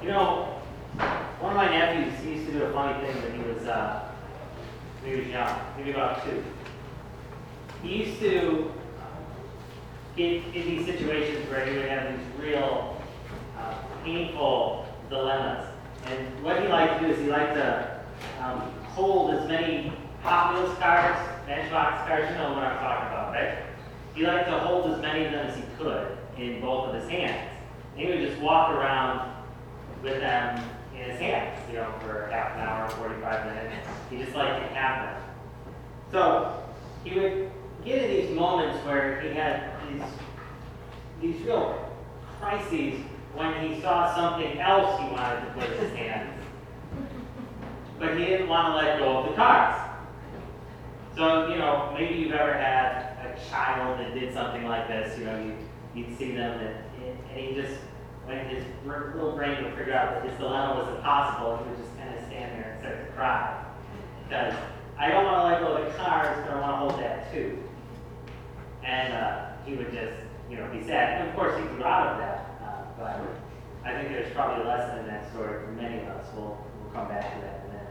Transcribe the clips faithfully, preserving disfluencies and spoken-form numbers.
You know, one of my nephews, he used to do a funny thing when he was, uh, when he was young, maybe about two. He used to get in these situations where he would have these real uh, painful dilemmas. And what he liked to do is he liked to um, hold as many Hot Wheels cars, Matchbox cars, you know what I'm talking about, right? He liked to hold as many of them as he could in both of his hands. And he would just walk around with them in his hands, you know, for half an hour, forty-five minutes. He just liked to have them. So he would get in these moments where he had these, these real crises when he saw something else he wanted to put in his hands, but he didn't want to let go of the cars. So, you know, maybe you've ever had a child that did something like this, you know, you, you'd see them and, and he just, when his little brain would figure out that his dilemma was impossible, he would just kind of stand there and start to cry. Because I don't want to let go of the cars, but I want to hold that too. And uh, he would just, you know, be sad. And of course, he grew out of that. Uh, but I think there's probably a lesson in that story for many of us. We'll, we'll come back to that in a minute.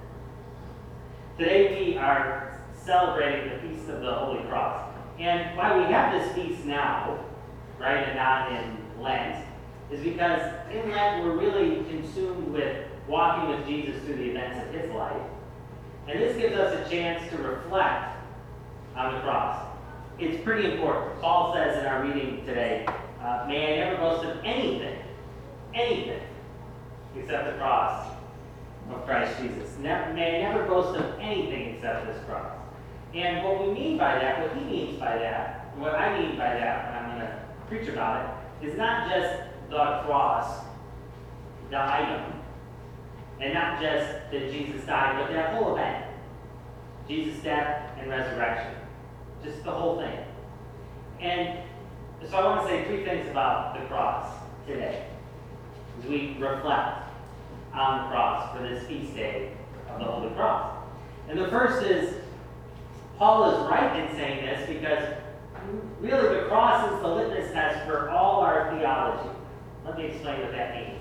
Today we are celebrating the Feast of the Holy Cross. And why we have this feast now, right, and not in Lent, is because in Lent we're really consumed with walking with Jesus through the events of his life. And this gives us a chance to reflect on the cross. It's pretty important. Paul says in our reading today, uh, may I never boast of anything, anything, except the cross of Christ Jesus. Never, may I never boast of anything except this cross. And what we mean by that, what he means by that, what I mean by that when I'm going to preach about it, is not just the cross, the item, and not just that Jesus died, but that whole event. Jesus' death and resurrection. Just the whole thing. And so I want to say three things about the cross today, as we reflect on the cross for this feast day of the Holy Cross. And the first is, Paul is right in saying this because really the cross is the litmus test for all our theology. Let me explain what that means.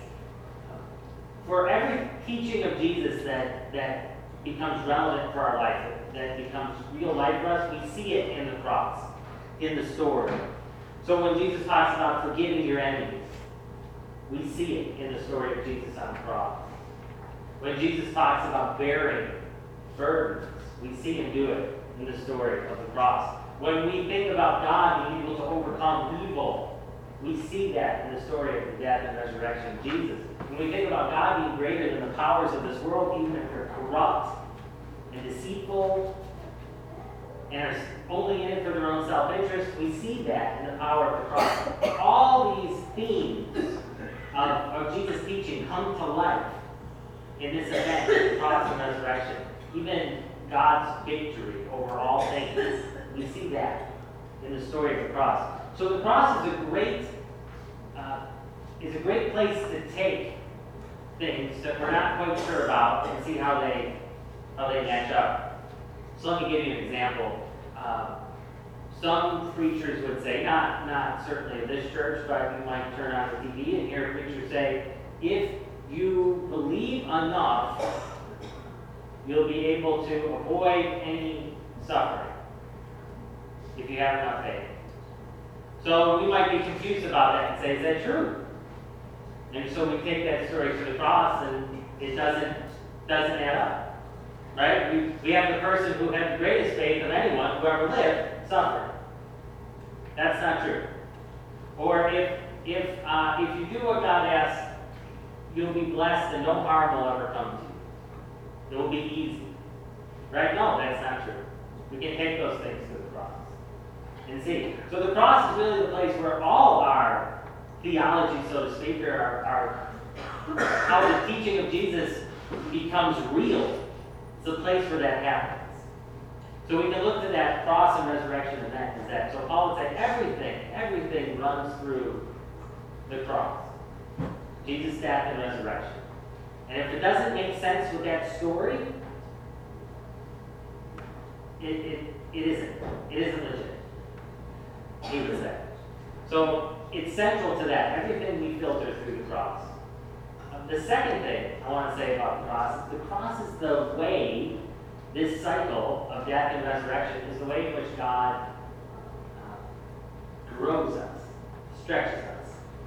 For every teaching of Jesus that, that becomes relevant for our life, that becomes real life for us, we see it in the cross, in the story. So when Jesus talks about forgiving your enemies, we see it in the story of Jesus on the cross. When Jesus talks about bearing burdens, we see him do it in the story of the cross. When we think about God being able to overcome evil, we see that in the story of the death and resurrection of Jesus. When we think about God being greater than the powers of this world, even if they're corrupt and deceitful and are only in it for their own self-interest, we see that in the power of the cross. All these themes of, of Jesus' teaching come to life in this event, the cross and resurrection. Even God's victory over all things, we see that in the story of the cross. So the cross is a great, uh, is a great place to take things that we're not quite sure about and see how they how they match up. So let me give you an example. Um, some preachers would say, not not certainly of this church, but you might turn on the T V and hear a preacher say, if you believe enough, you'll be able to avoid any suffering if you have enough faith. So we might be confused about that and say, is that true? And so we take that story to the cross and it doesn't doesn't add up. Right? We, we have the person who had the greatest faith of anyone who ever lived suffer. That's not true. Or if if uh, if you do what God asks, you'll be blessed and no harm will ever come to you. It will be easy. Right? No, that's not true. We can take those things to the cross and see. So the cross is really the place where all our theology, so to speak, or our, our how the teaching of Jesus becomes real. It's a place where that happens. So we can look to that cross and resurrection event as that. So Paul would say everything, everything runs through the cross. Jesus' death and resurrection. And if it doesn't make sense with that story, it, it, it isn't. It isn't legit. He would say. So it's central to that. Everything we filter through the cross. the second thing I want to say about the cross is the cross is the way, this cycle of death and resurrection is the way in which God uh, grows us, stretches us,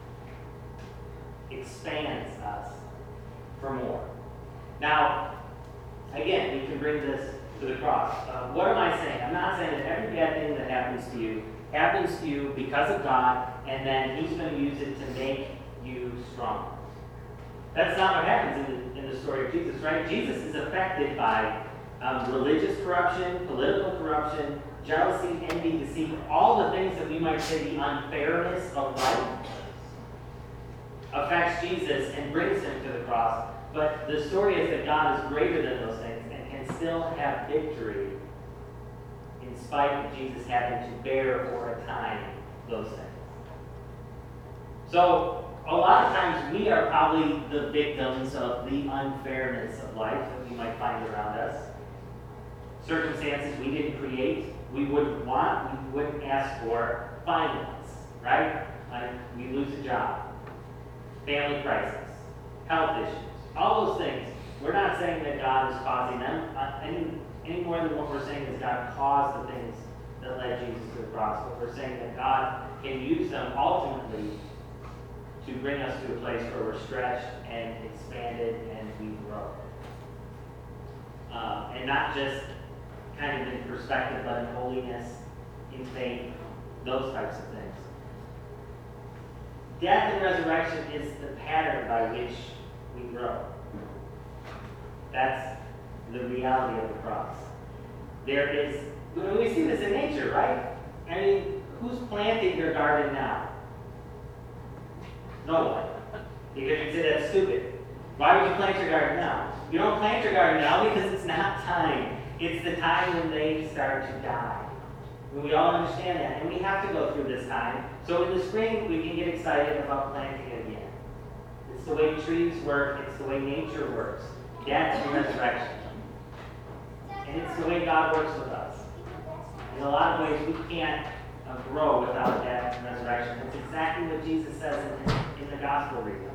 expands us for more. Now, again, we can bring this to the cross. Uh, what am I saying? I'm not saying that every bad thing that happens to you happens to you because of God, and then He's going to use it to make you stronger. That's not what happens in the, in the story of Jesus, right? Jesus is affected by um, religious corruption, political corruption, jealousy, envy, deceit, all the things that we might say the unfairness of life affects Jesus and brings Him to the cross. But the story is that God is greater than those things and can still have victory in spite of Jesus having to bear for a time those things. So, a lot of times we are probably the victims of the unfairness of life that we might find around us. Circumstances we didn't create, we wouldn't want, we wouldn't ask for, find us, right? Like we lose a job, family crisis, health issues, all those things. We're not saying that God is causing them uh, any, any more than what we're saying is God caused the things that led Jesus to the cross. But we're saying that God can use them ultimately to bring us to a place where we're stretched and expanded and we grow. Um, and not just kind of in perspective, but in holiness, in faith, those types of things. Death and resurrection is the pattern by which we grow. That's the reality of the cross. There is, we see this in nature, right? I mean, who's planting their garden now? No one. Because you say that's stupid. Why would you plant your garden now? You don't plant your garden now because it's not time. It's the time when they start to die. And we all understand that. And we have to go through this time. So in the spring, we can get excited about planting again. It's the way trees work. It's the way nature works. Death and resurrection. And it's the way God works with us. In a lot of ways, we can't uh, grow without death and resurrection. It's exactly what Jesus says in, in the gospel reading.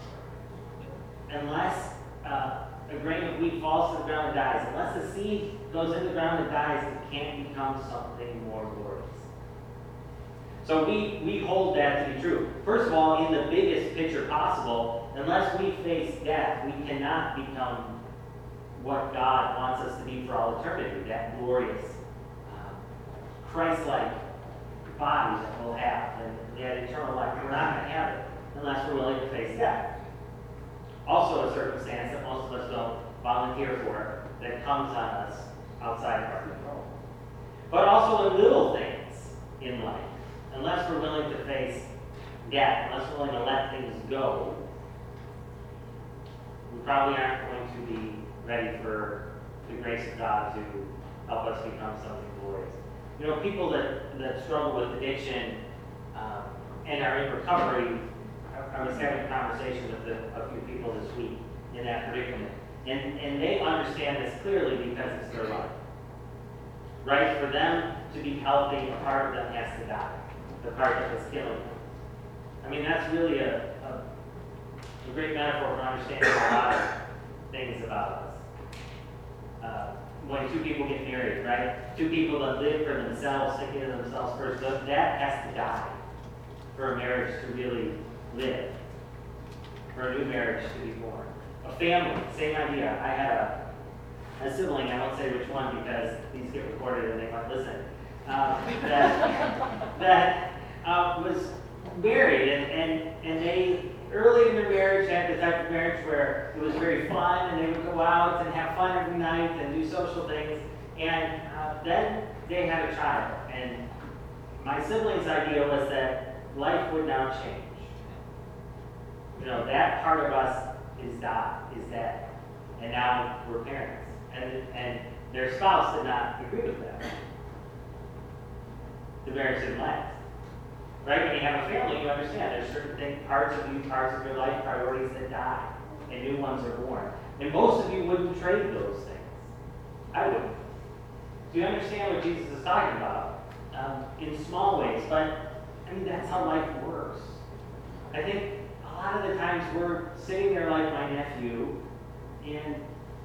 Unless uh, a grain of wheat falls to the ground and dies, unless the seed goes in the ground and dies, it can't become something more glorious. So we, we hold that to be true. First of all, in the biggest picture possible, unless we face death, we cannot become what God wants us to be for all eternity, that glorious, uh, Christ-like body that we'll have, and that eternal life. We're not going to have it unless we're willing to face death. Also a circumstance that most of us don't volunteer for, that comes on us outside of our control. But also in little things in life. Unless we're willing to face death, unless we're willing to let things go, we probably aren't going to be ready for the grace of God to help us become something glorious. You know, people that, that struggle with addiction um, and are in recovery, I, I was having a conversation with a, a few people this week in that predicament, and, and they understand this clearly because it's their life. Right? For them to be healthy, a part of them has to die. The part that was killing them. I mean, that's really a, a, a great metaphor for understanding a lot of things about us. Uh, when two people get married, right? Two people that live for themselves, thinking of themselves first, that has to die for a marriage to really live, for a new marriage to be born. A family, same idea. I had a, a sibling, I won't say which one because these get recorded and they might listen, uh, that, that uh, was married, and, and, and they, early in their marriage, had the type of marriage where it was very fun, and they would go out and have fun every night and do social things, and uh, then they had a child, and my sibling's idea was that life would now change. You know, that part of us is died, is dead, and now we're parents, and, and their spouse did not agree with that. The marriage didn't last. Right? When you have a family, you understand there's certain things, parts of you, parts of your life, priorities that die, and new ones are born. And most of you wouldn't trade those things. I wouldn't. Do you understand what Jesus is talking about? Um, in small ways, but I mean, that's how life works. I think a lot lot of the times we're sitting there like my nephew, and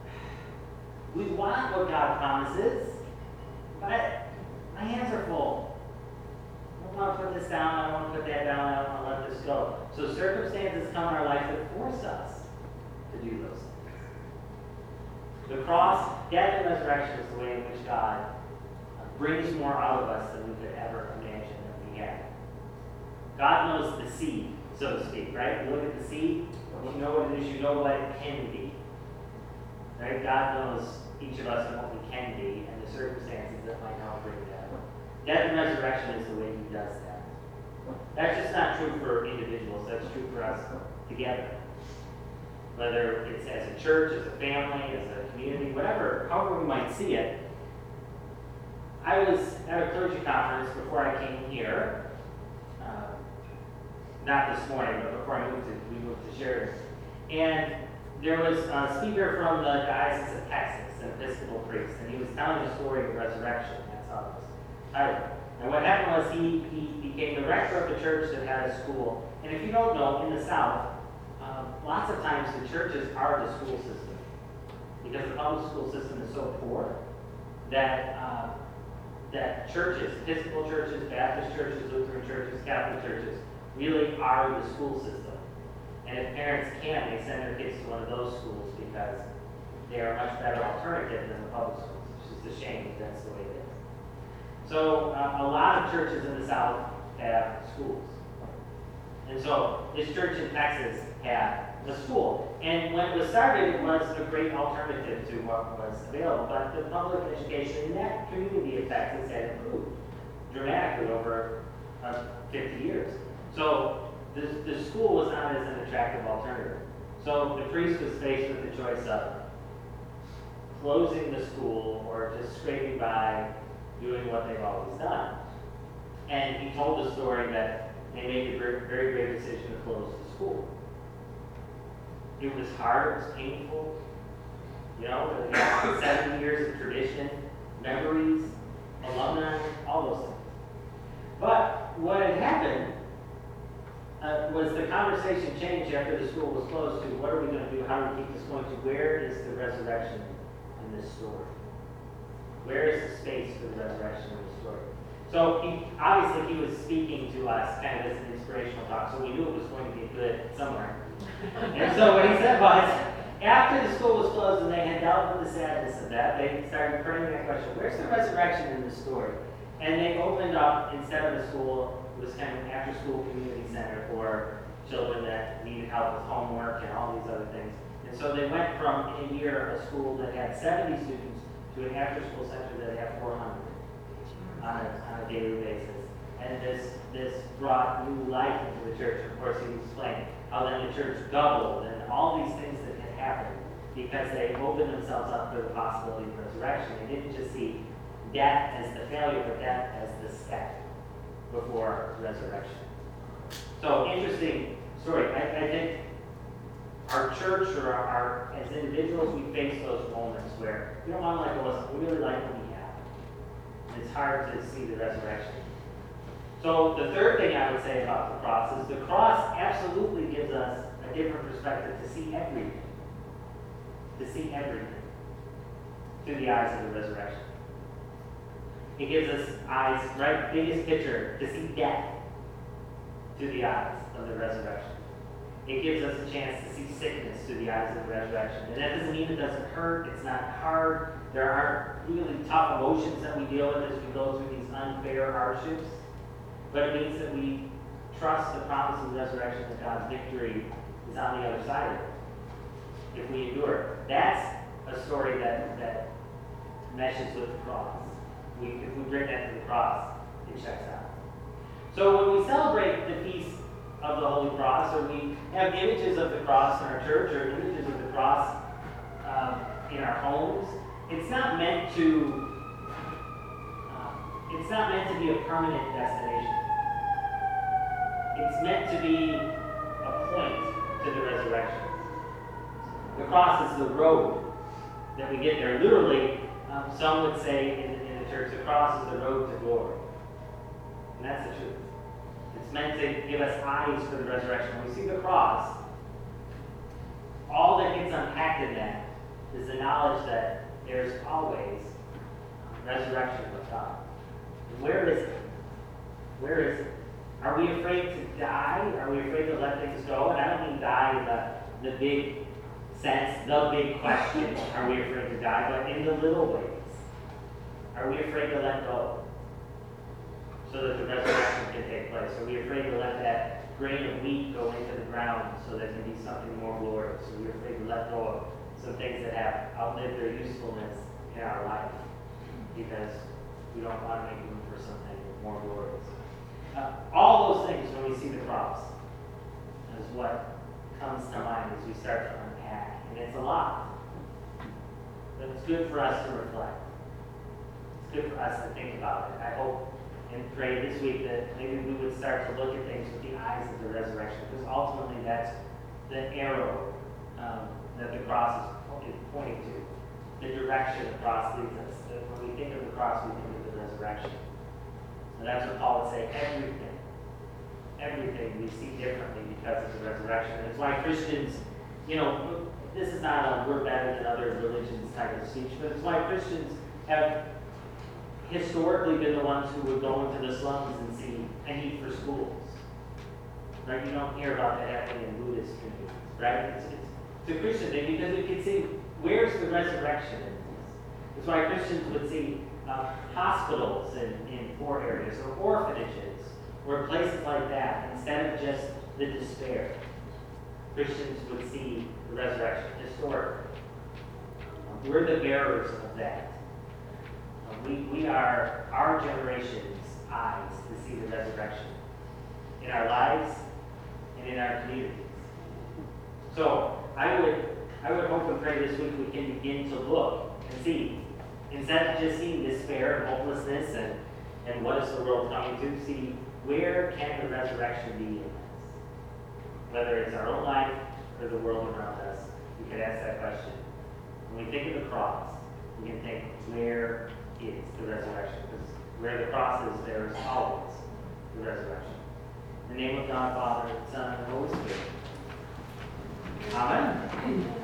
we want what God promises, but my hands are full. I don't want to put this down, I don't want to put that down, I don't want to let this go. So circumstances come in our life that force us to do those things. The cross, death, and resurrection is the way in which God brings more out of us than we could ever imagine that we had. God knows the seed, so to speak, right? You look at the seed, you know what it is, you know what it can be. Right? God knows each of us and what we can be, and the circumstances that might now bring that. Death and resurrection is the way He does that. That's just not true for individuals, that's true for us together. Whether it's as a church, as a family, as a community, whatever, however we might see it. I was at a clergy conference before I came here, uh, not this morning, but before I moved to, we moved to Sheridan. And there was a speaker from the Diocese of Texas, an Episcopal priest, and he was telling the story of resurrection. That's how it was titled. And what happened was he, he became the rector of the church that had a school. And if you don't know, in the South, um, lots of times the churches are the school system. Because the public school system is so poor that um, that churches, Episcopal churches, Baptist churches, Lutheran churches, Catholic churches, really are the school system. And if parents can, they send their kids to one of those schools because they are a much better alternative than the public schools. It's just a shame that that's the way it is. So uh, a lot of churches in the South have schools. And so this church in Texas had a school. And when it was started, it was a great alternative to what was available. But the public education in that community of Texas had improved dramatically over uh, fifty years. So the, the school was not as an attractive alternative. So the priest was faced with the choice of closing the school or just scraping by doing what they've always done. And he told the story that they made the very, very great decision to close the school. It was hard, it was painful. You know, they had seventy years of tradition, memories, alumni, all those things. But what had happened uh, was the conversation changed after the school was closed to what are we going to do, how do we keep this going, to where is the resurrection in this story? Where is the space for the resurrection in this story? So he, obviously he was speaking to us kind of as an inspirational talk, so we knew it was going to be good somewhere. And so what he said was, after the school was closed and they had dealt with the sadness of that, they started praying that question, where's the resurrection in the story? And they opened up, instead of a school, it was kind of an after-school community center for children that needed help with homework and all these other things. And so they went from a year, a school that had seventy students, to an after-school center that had four hundred on a, on a daily basis. And this, this brought new life into the church. Of course, he explained how then the church doubled and all these things that had happened because they opened themselves up for the possibility of resurrection. They didn't just see death as the failure, but death as the step before resurrection. So, interesting story. I, I think our church or our, our, as individuals, we face those moments where we don't want to like what we really like what we have. And it's hard to see the resurrection. So the third thing I would say about the cross is the cross absolutely gives us a different perspective to see everything. To see everything through the eyes of the resurrection. It gives us eyes, right? Biggest picture, to see death through the eyes of the resurrection. It gives us a chance to see sickness through the eyes of the resurrection. And that doesn't mean it doesn't hurt, it's not hard. There aren't really tough emotions that we deal with as we go through these unfair hardships. But it means that we trust the promise of the resurrection, that God's victory is on the other side of it. If we endure. That's a story that, that meshes with the cross. We, if we bring that to the cross, it checks out. So when we celebrate the Feast of the Holy Cross, or we have images of the cross in our church, or images of the cross um, in our homes, it's not meant to um, it's not meant to be a permanent destination. It's meant to be a point to the resurrection. The cross is the road that we get there. Literally, um, some would say in, in the church, the cross is the road to glory. And that's the truth. It's meant to give us eyes for the resurrection. When we see the cross, all that gets unpacked in that is the knowledge that there's always resurrection with God. Where is it? Where is it? Are we afraid to die? Are we afraid to let things go? And I don't mean die in the, the big sense, the big question, are we afraid to die? But in the little ways. Are we afraid to let go so that the resurrection can take place? Are we afraid to let that grain of wheat go into the ground so that there can be something more glorious? Are we afraid to let go of some things that have outlived their usefulness in our life because we don't want to make room for something more glorious? Uh, all those things, when we see the cross, is what comes to mind as we start to unpack. And it's a lot. But it's good for us to reflect. It's good for us to think about it. I hope and pray this week that maybe we would start to look at things with the eyes of the resurrection, because ultimately that's the arrow um, that the cross is pointing to, the direction the cross leads us. That when we think of the cross, we think of the resurrection. And that's what Paul would say, everything, everything we see differently because of the resurrection. And it's why Christians, you know, this is not a we're better than other religions type of speech, but it's why Christians have historically been the ones who would go into the slums and see a need for schools. Right? You don't hear about that happening in Buddhist communities, right? It's, it's, it's a Christian thing because we can see where's the resurrection in this. That's why Christians would see uh, hospitals in, in poor areas or orphanages or places like that instead of just the despair. Christians would see the resurrection historically. Um, we're the bearers of that. Um, we, we are our generation's eyes to see the resurrection in our lives and in our communities. So I would I would hope and pray this week we can begin to look and see, instead of just seeing despair and hopelessness and, and what is the world coming to, see where can the resurrection be in us? Whether it's our own life or the world around us, we could ask that question. When we think of the cross, we can think, where is the resurrection? Because where the cross is, there is always the resurrection. In the name of God, Father, Son, and Holy Spirit. Amen.